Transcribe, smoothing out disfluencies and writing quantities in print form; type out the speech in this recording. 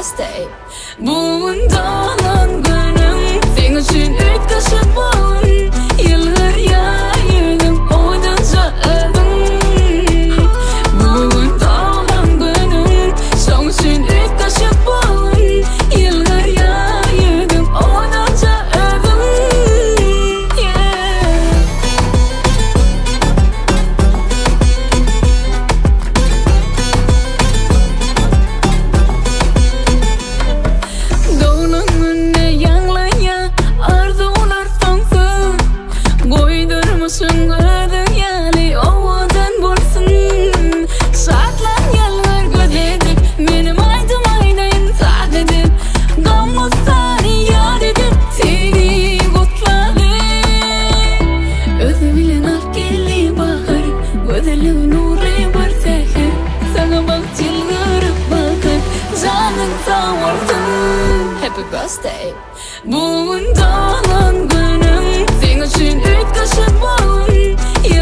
birthday. Bundan günüm senin için ilk kaşık balın. Yıllar yayıldım oyunca öldüm. Bundan günüm senin için ilk kaşık balın. Yıllar yayıldım oyunca öldüm. Süngürdün yani ovadan bulsun. Saatler yıllar gözledik benim aydım aydayın saat edip. Gamlıklarını yad edip seni kutladım. Özü bilen ak geldi bahar, gözeli nuri bir seher. Sana bak çılgırıp bakar, canın sağ olsun. Happy birthday. Bundan günüm senin için ilk kaşık balın.